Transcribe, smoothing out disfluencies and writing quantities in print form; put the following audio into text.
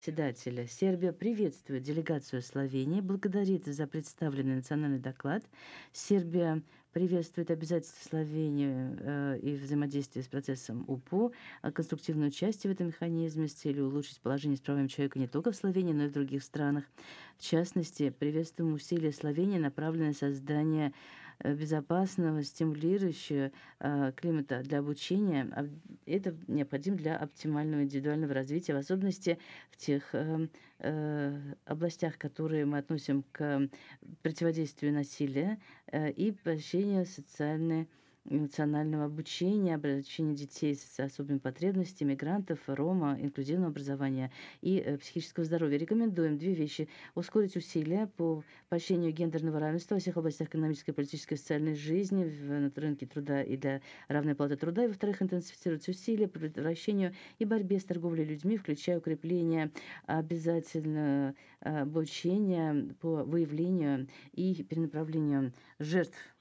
Председателя. Сербия приветствует делегацию Словении, благодарит за представленный национальный доклад. Сербия приветствует обязательства Словении и взаимодействие с процессом УПО, конструктивное участие в этом механизме с целью улучшить положение с правами человека не только в Словении, но и в других странах. В частности, приветствуем усилия Словении, направленные на создание безопасного, стимулирующего климата для обучения. Это необходимо для оптимального индивидуального развития, в особенности в тех областях, которые мы относим к противодействию насилия и поощрению социальной эмоционального обучения, обучения детей с особыми потребностями, мигрантов, рома, инклюзивного образования и психического здоровья. Рекомендуем две вещи: ускорить усилия по поощрению гендерного равенства во всех областях экономической, политической и социальной жизни, на рынке труда и для равной платы труда. И, во-вторых, интенсифицировать усилия по предотвращению и борьбе с торговлей людьми, включая укрепление обязательно обучения по выявлению и перенаправлению жертв